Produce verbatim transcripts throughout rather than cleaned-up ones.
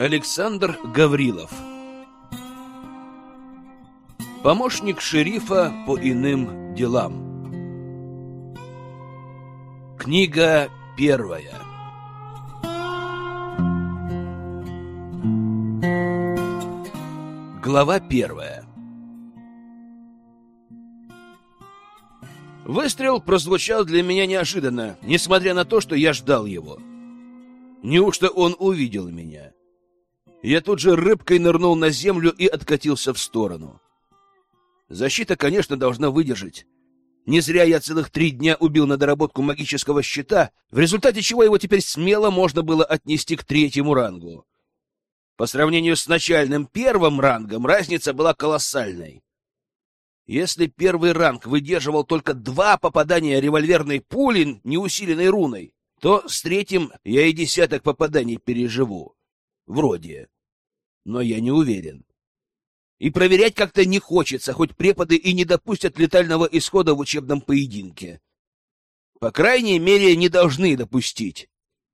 Александр Гаврилов. Помощник шерифа по иным делам. Книга первая. Глава первая. Выстрел прозвучал для меня неожиданно, несмотря на то, что я ждал его. Неужто он увидел меня? Я тут же рыбкой нырнул на землю и откатился в сторону. Защита, конечно, должна выдержать. Не зря я целых три дня убил на доработку магического щита, в результате чего его теперь смело можно было отнести к третьему рангу. По сравнению с начальным первым рангом разница была колоссальной. Если первый ранг выдерживал только два попадания револьверной пули, неусиленной руной, то с третьим я и десяток попаданий переживу. Вроде. Но я не уверен. И проверять как-то не хочется, хоть преподы и не допустят летального исхода в учебном поединке. По крайней мере, не должны допустить.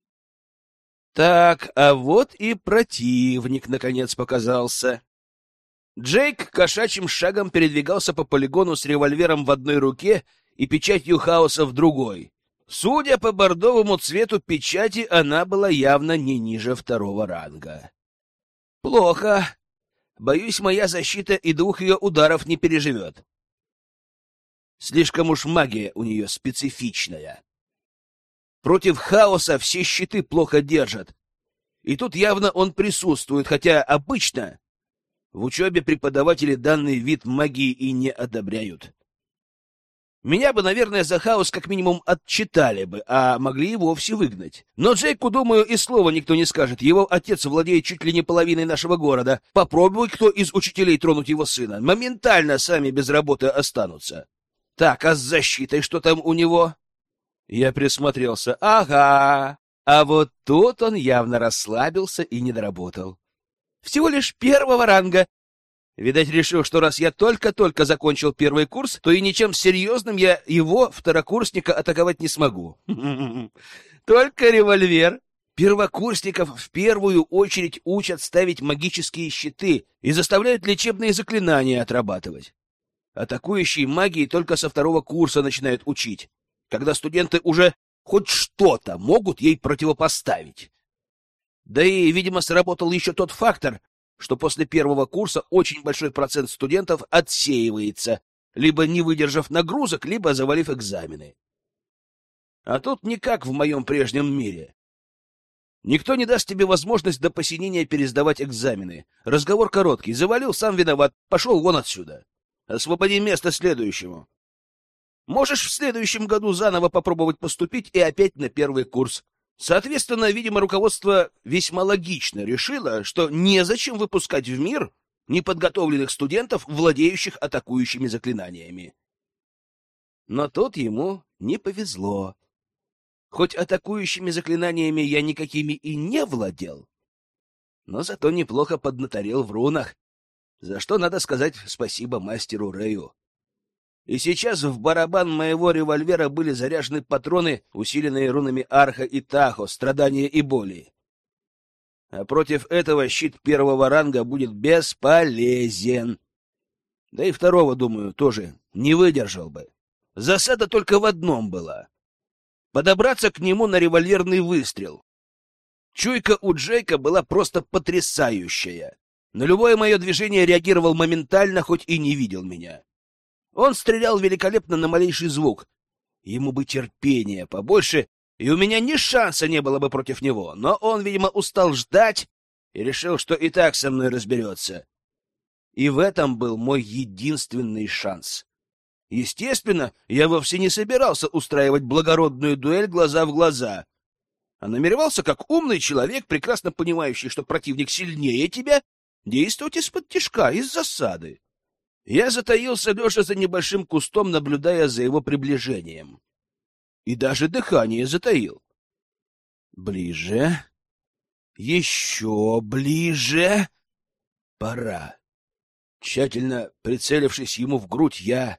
Так, а вот и противник, наконец, показался. Джейк кошачьим шагом передвигался по полигону с револьвером в одной руке и печатью хаоса в другой. Судя по бордовому цвету печати, она была явно не ниже второго ранга. Плохо. Боюсь, моя защита и двух ее ударов не переживет. Слишком уж магия у нее специфичная. Против хаоса все щиты плохо держат. И тут явно он присутствует, хотя обычно в учебе преподаватели данный вид магии и не одобряют. Меня бы, наверное, за хаос как минимум отчитали бы, а могли и вовсе выгнать. Но Джейку, думаю, и слова никто не скажет. Его отец владеет чуть ли не половиной нашего города. Попробуй кто из учителей тронуть его сына. Моментально сами без работы останутся. Так, а с защитой что там у него? Я присмотрелся. Ага. А вот тут он явно расслабился и не доработал. Всего лишь первого ранга. Видать, решил, что раз я только-только закончил первый курс, то и ничем серьезным я его, второкурсника, атаковать не смогу. Только револьвер. Первокурсников в первую очередь учат ставить магические щиты и заставляют лечебные заклинания отрабатывать. Атакующей магии только со второго курса начинают учить, когда студенты уже хоть что-то могут ей противопоставить. Да и, видимо, сработал еще тот фактор, что после первого курса очень большой процент студентов отсеивается, либо не выдержав нагрузок, либо завалив экзамены. А тут не как в моем прежнем мире. Никто не даст тебе возможность до посинения пересдавать экзамены. Разговор короткий. Завалил, сам виноват. Пошел вон отсюда. Освободи место следующему. Можешь в следующем году заново попробовать поступить и опять на первый курс. Соответственно, видимо, руководство весьма логично решило, что незачем выпускать в мир неподготовленных студентов, владеющих атакующими заклинаниями. Но тут ему не повезло. Хоть атакующими заклинаниями я никакими и не владел, но зато неплохо поднаторел в рунах, за что надо сказать спасибо мастеру Рэю. И сейчас в барабан моего револьвера были заряжены патроны, усиленные рунами Арха и Тахо, страдания и боли. А против этого щит первого ранга будет бесполезен. Да и второго, думаю, тоже не выдержал бы. Засада только в одном была — подобраться к нему на револьверный выстрел. Чуйка у Джейка была просто потрясающая. На любое мое движение реагировал моментально, хоть и не видел меня. Он стрелял великолепно на малейший звук. Ему бы терпения побольше, и у меня ни шанса не было бы против него. Но он, видимо, устал ждать и решил, что и так со мной разберется. И в этом был мой единственный шанс. Естественно, я вовсе не собирался устраивать благородную дуэль глаза в глаза, а намеревался, как умный человек, прекрасно понимающий, что противник сильнее тебя, действовать из-под тишка, из засады. Я затаился, лежа за небольшим кустом, наблюдая за его приближением. И даже дыхание затаил. Ближе. Еще ближе. Пора. Тщательно прицелившись ему в грудь, я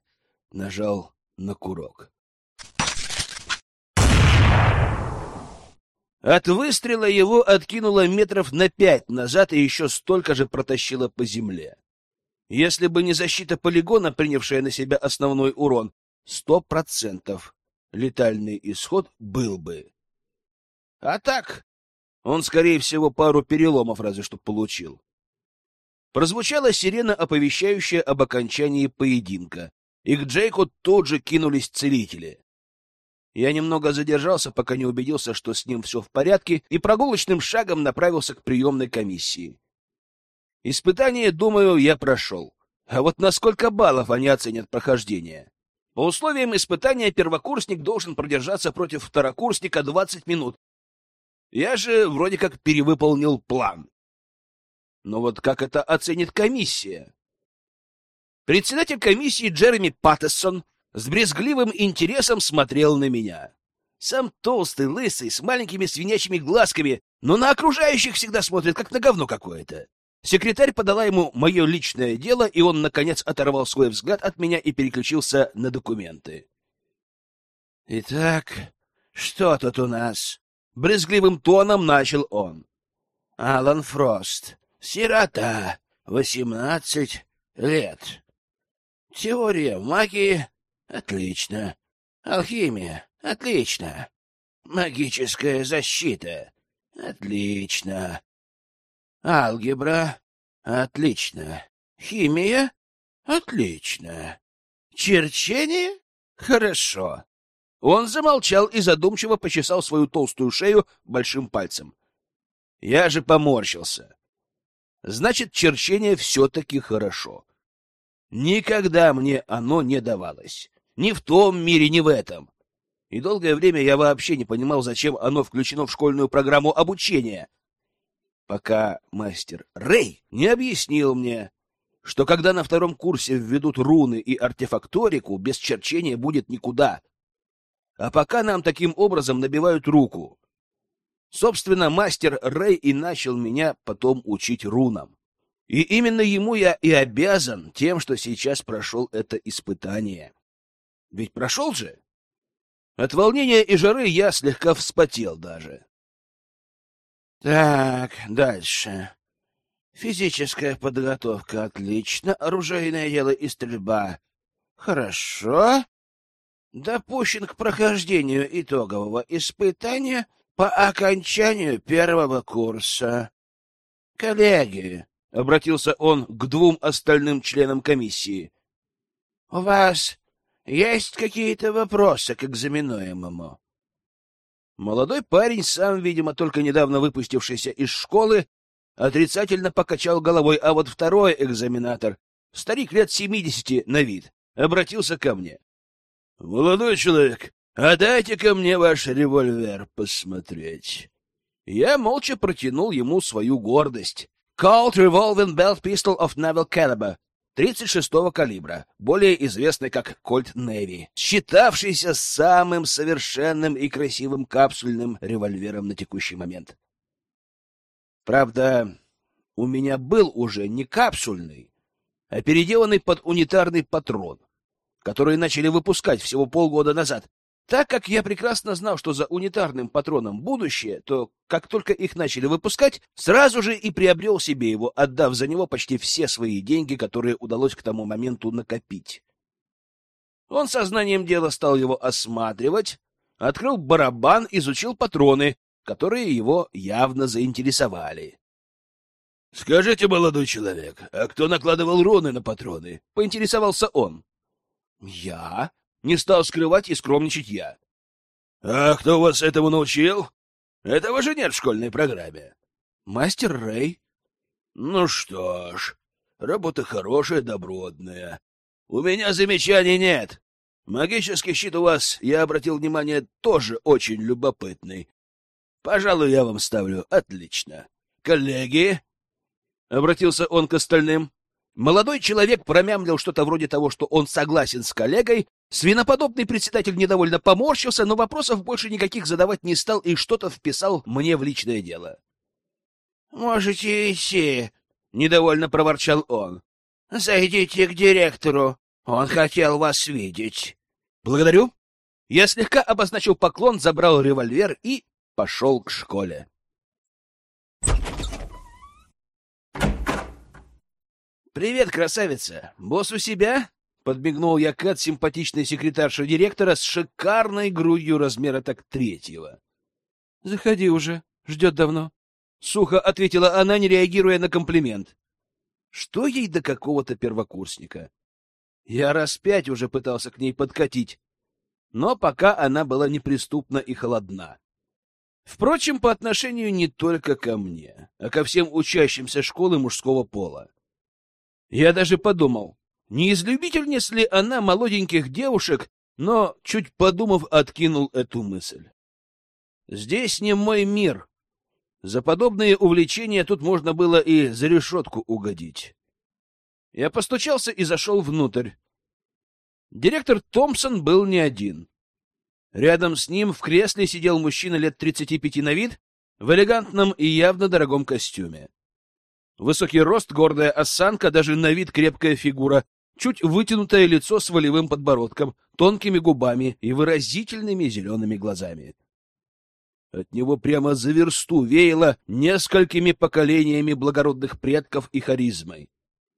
нажал на курок. От выстрела его откинуло метров на пять назад и еще столько же протащило по земле. Если бы не защита полигона, принявшая на себя основной урон, сто процентов летальный исход был бы. А так, он, скорее всего, пару переломов разве что получил. Прозвучала сирена, оповещающая об окончании поединка, и к Джейку тут же кинулись целители. Я немного задержался, пока не убедился, что с ним все в порядке, и прогулочным шагом направился к приемной комиссии. Испытание, думаю, я прошел. А вот на сколько баллов они оценят прохождение? По условиям испытания первокурсник должен продержаться против второкурсника двадцать минут. Я же вроде как перевыполнил план. Но вот как это оценит комиссия? Председатель комиссии Джереми Паттессон с брезгливым интересом смотрел на меня. Сам толстый, лысый, с маленькими свинячьими глазками, но на окружающих всегда смотрит, как на говно какое-то. Секретарь подала ему мое личное дело, и он, наконец, оторвал свой взгляд от меня и переключился на документы. — Итак, что тут у нас? — брезгливым тоном начал он. — Алан Фрост, сирота, восемнадцать лет. Теория магии — отлично. Алхимия — отлично. Магическая защита — отлично. Алгебра — отлично. Химия — отлично. Черчение — хорошо. Он замолчал и задумчиво почесал свою толстую шею большим пальцем. Я же поморщился. Значит, черчение все-таки хорошо. Никогда мне оно не давалось. Ни в том мире, ни в этом. И долгое время я вообще не понимал, зачем оно включено в школьную программу обучения. Пока мастер Рэй не объяснил мне, что когда на втором курсе введут руны и артефакторику, без черчения будет никуда. А пока нам таким образом набивают руку. Собственно, мастер Рэй и начал меня потом учить рунам. И именно ему я и обязан тем, что сейчас прошел это испытание. Ведь прошел же? От волнения и жары я слегка вспотел даже. Так, дальше. Физическая подготовка — отлично. Оружейное дело и стрельба — хорошо. Допущен к прохождению итогового испытания по окончанию первого курса. Коллеги, — обратился он к двум остальным членам комиссии, — у вас есть какие-то вопросы к экзаменуемому? Молодой парень, сам, видимо, только недавно выпустившийся из школы, отрицательно покачал головой, а вот второй экзаменатор, старик лет семидесяти на вид, обратился ко мне. — Молодой человек, а дайте-ка мне ваш револьвер посмотреть. Я молча протянул ему свою гордость. Colt Revolving Belt Pistol of Naval Caliber, тридцать шестого калибра, более известный как Colt Navy, считавшийся самым совершенным и красивым капсульным револьвером на текущий момент. Правда, у меня был уже не капсульный, а переделанный под унитарный патрон, который начали выпускать всего полгода назад. Так как я прекрасно знал, что за унитарным патроном будущее, то, как только их начали выпускать, сразу же и приобрел себе его, отдав за него почти все свои деньги, которые удалось к тому моменту накопить. Он сознанием дела стал его осматривать, открыл барабан, изучил патроны, которые его явно заинтересовали. — Скажите, молодой человек, а кто накладывал руны на патроны? — поинтересовался он. — Я... Не стал скрывать и скромничать я. — А кто вас этому научил? Этого же нет в школьной программе. — Мастер Рэй. — Ну что ж, работа хорошая, добротная. У меня замечаний нет. Магический щит у вас, я обратил внимание, тоже очень любопытный. Пожалуй, я вам ставлю отлично. Коллеги, — обратился он к остальным. Молодой человек промямлил что-то вроде того, что он согласен с коллегой. Свиноподобный председатель недовольно поморщился, но вопросов больше никаких задавать не стал и что-то вписал мне в личное дело. — Можете идти, — недовольно проворчал он. — Зайдите к директору, он хотел вас видеть. — Благодарю. Я слегка обозначил поклон, забрал револьвер и пошел к школе. «Привет, красавица! Босс у себя?» — подмигнул я Кэт, симпатичной секретарши директора с шикарной грудью размера так третьего. «Заходи уже, ждет давно», — сухо ответила она, не реагируя на комплимент. Что ей до какого-то первокурсника? Я раз пять уже пытался к ней подкатить, но пока она была неприступна и холодна. Впрочем, по отношению не только ко мне, а ко всем учащимся школы мужского пола. Я даже подумал, не из любительниц ли она молоденьких девушек, но, чуть подумав, откинул эту мысль. Здесь не мой мир. За подобные увлечения тут можно было и за решетку угодить. Я постучался и зашел внутрь. Директор Томпсон был не один. Рядом с ним в кресле сидел мужчина лет тридцати пяти на вид, в элегантном и явно дорогом костюме. Высокий рост, гордая осанка, даже на вид крепкая фигура, чуть вытянутое лицо с волевым подбородком, тонкими губами и выразительными зелеными глазами. От него прямо за версту веяло несколькими поколениями благородных предков и харизмой.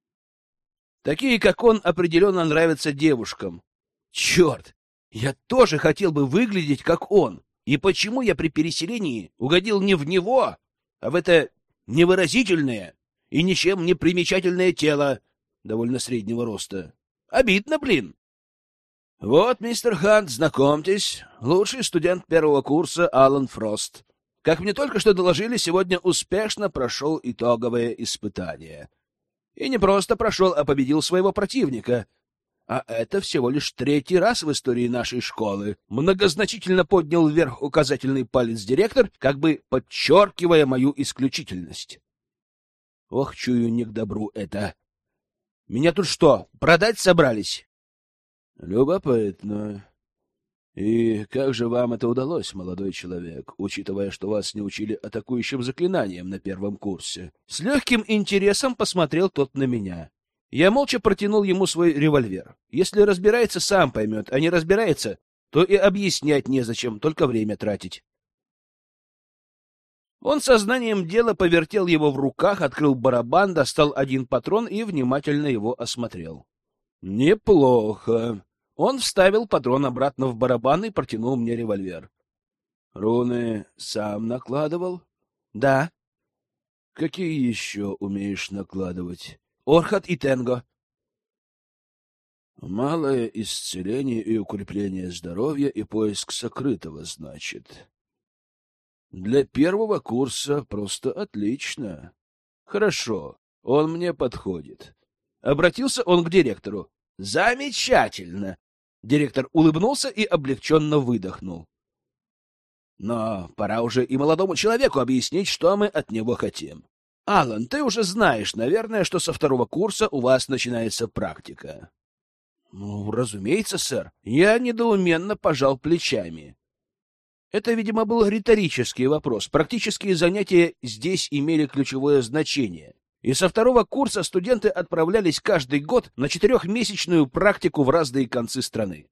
Такие, как он, определенно нравятся девушкам. Черт! Я тоже хотел бы выглядеть, как он. И почему я при переселении угодил не в него, а в это невыразительное и ничем не примечательное тело довольно среднего роста? Обидно, блин. Вот, мистер Хант, знакомьтесь, лучший студент первого курса Алан Фрост. Как мне только что доложили, сегодня успешно прошел итоговое испытание. И не просто прошел, а победил своего противника. А это всего лишь третий раз в истории нашей школы. Многозначительно поднял вверх указательный палец директор, как бы подчеркивая мою исключительность. Ох, чую, не к добру это. Меня тут что, продать собрались? Любопытно. И как же вам это удалось, молодой человек, учитывая, что вас не учили атакующим заклинаниям на первом курсе? С легким интересом посмотрел тот на меня. Я молча протянул ему свой револьвер. Если разбирается, сам поймет, а не разбирается, то и объяснять незачем, только время тратить. Он сознанием дела повертел его в руках, открыл барабан, достал один патрон и внимательно его осмотрел. Неплохо. Он вставил патрон обратно в барабан и протянул мне револьвер. Руны сам накладывал? Да. Какие еще умеешь накладывать? Орхат и Тенго. Малое исцеление и укрепление здоровья и поиск сокрытого, значит. Для первого курса просто отлично. Хорошо, он мне подходит. Обратился он к директору. Замечательно. Директор улыбнулся и облегченно выдохнул. Но пора уже и молодому человеку объяснить, что мы от него хотим. Алан, ты уже знаешь, наверное, что со второго курса у вас начинается практика. Ну, разумеется, сэр. Я недоуменно пожал плечами. Это, видимо, был риторический вопрос. Практические занятия здесь имели ключевое значение. И со второго курса студенты отправлялись каждый год на четырехмесячную практику в разные концы страны.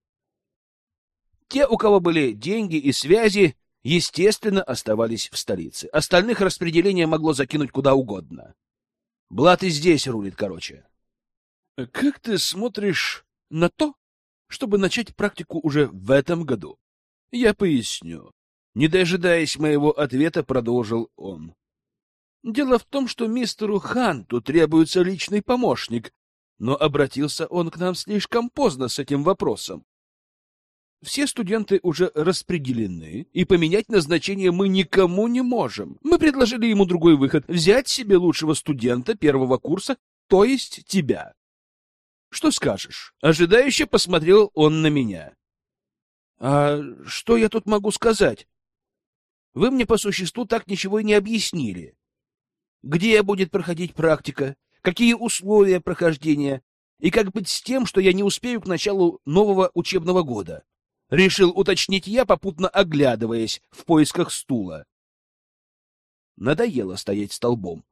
Те, у кого были деньги и связи, естественно, оставались в столице. Остальных распределение могло закинуть куда угодно. Блат и здесь рулит, короче. — Как ты смотришь на то, чтобы начать практику уже в этом году? Я поясню. Не дожидаясь моего ответа, продолжил он. Дело в том, что мистеру Ханту требуется личный помощник, но обратился он к нам слишком поздно с этим вопросом. Все студенты уже распределены, и поменять назначение мы никому не можем. Мы предложили ему другой выход — взять себе лучшего студента первого курса, то есть тебя. Что скажешь? Ожидающе посмотрел он на меня. А что я тут могу сказать? Вы мне по существу так ничего и не объяснили. Где будет проходить практика? Какие условия прохождения? И как быть с тем, что я не успею к началу нового учебного года? Решил уточнить я, попутно оглядываясь в поисках стула. Надоело стоять столбом.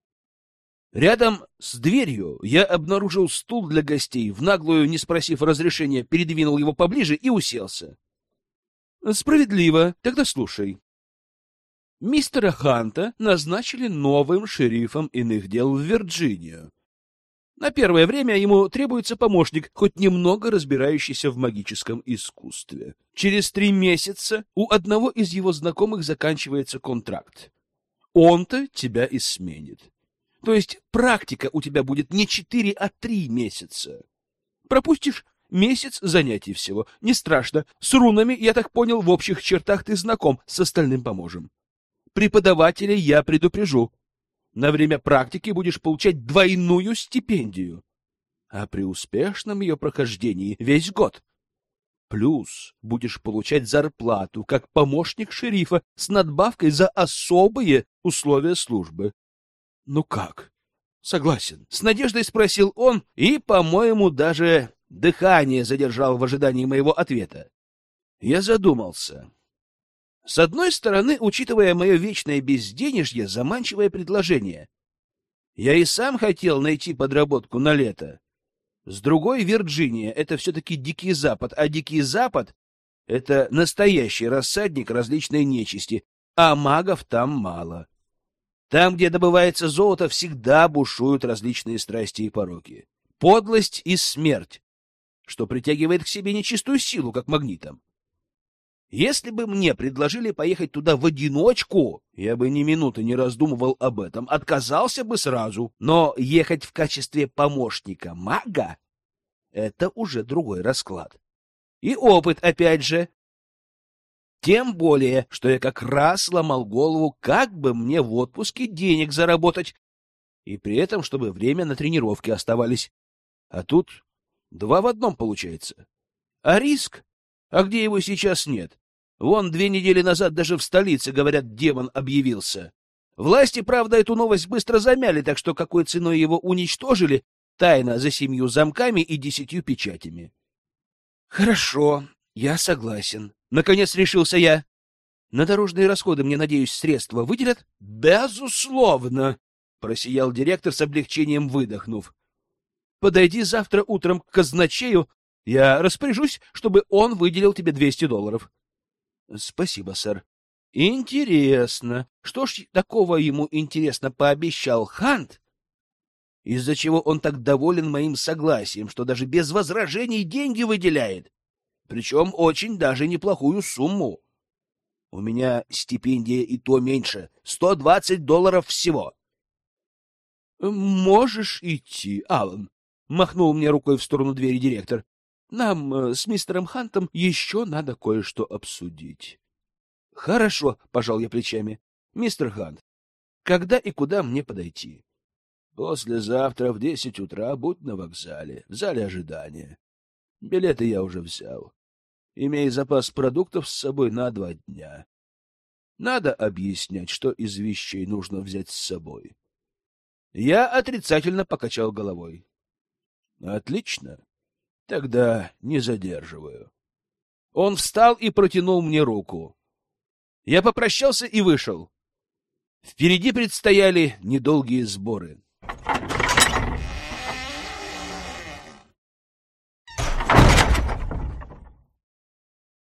Рядом с дверью я обнаружил стул для гостей, в наглую, не спросив разрешения, передвинул его поближе и уселся. — Справедливо. Тогда слушай. Мистера Ханта назначили новым шерифом иных дел в Вирджинию. На первое время ему требуется помощник, хоть немного разбирающийся в магическом искусстве. Через три месяца у одного из его знакомых заканчивается контракт. Он-то тебя и сменит. То есть практика у тебя будет не четыре, а три месяца. Пропустишь месяц занятий всего. Не страшно. С рунами, я так понял, в общих чертах ты знаком. С остальным поможем. Преподавателей я предупрежу. На время практики будешь получать двойную стипендию. А при успешном ее прохождении весь год. Плюс будешь получать зарплату как помощник шерифа с надбавкой за особые условия службы. Ну как? Согласен. С надеждой спросил он и, по-моему, даже дыхание задержал в ожидании моего ответа. Я задумался. С одной стороны, учитывая мое вечное безденежье, заманчивое предложение. Я и сам хотел найти подработку на лето. С другой, Вирджиния — это все-таки Дикий Запад, а Дикий Запад — это настоящий рассадник различной нечисти, а магов там мало. Там, где добывается золото, всегда бушуют различные страсти и пороки. Подлость и смерть, что притягивает к себе нечистую силу, как магнитом. Если бы мне предложили поехать туда в одиночку, я бы ни минуты не раздумывал об этом, отказался бы сразу. Но ехать в качестве помощника мага — это уже другой расклад. И опыт, опять же. Тем более, что я как раз ломал голову, как бы мне в отпуске денег заработать, и при этом, чтобы время на тренировки оставались. А тут два в одном получается. А риск? А где его сейчас нет? Вон две недели назад даже в столице, говорят, демон объявился. Власти, правда, эту новость быстро замяли, так что какой ценой его уничтожили, тайно за семью замками и десятью печатями. Хорошо, я согласен. Наконец решился я. На дорожные расходы, мне, надеюсь, средства выделят? Безусловно, просиял директор с облегчением, выдохнув. Подойди завтра утром к казначею, я распоряжусь, чтобы он выделил тебе двести долларов. Спасибо, сэр. Интересно, что ж такого ему интересно пообещал Хант, из-за чего он так доволен моим согласием, что даже без возражений деньги выделяет, причем очень даже неплохую сумму. У меня стипендия и то меньше, сто двадцать долларов всего. Можешь идти, Аллан, махнул мне рукой в сторону двери директор. Нам э, с мистером Хантом еще надо кое-что обсудить. — Хорошо, — пожал я плечами. — Мистер Хант, когда и куда мне подойти? — Послезавтра в десять утра будь на вокзале, в зале ожидания. Билеты я уже взял. Имей запас продуктов с собой на два дня. Надо объяснять, что из вещей нужно взять с собой. Я отрицательно покачал головой. — Отлично. Тогда не задерживаю. Он встал и протянул мне руку. Я попрощался и вышел. Впереди предстояли недолгие сборы.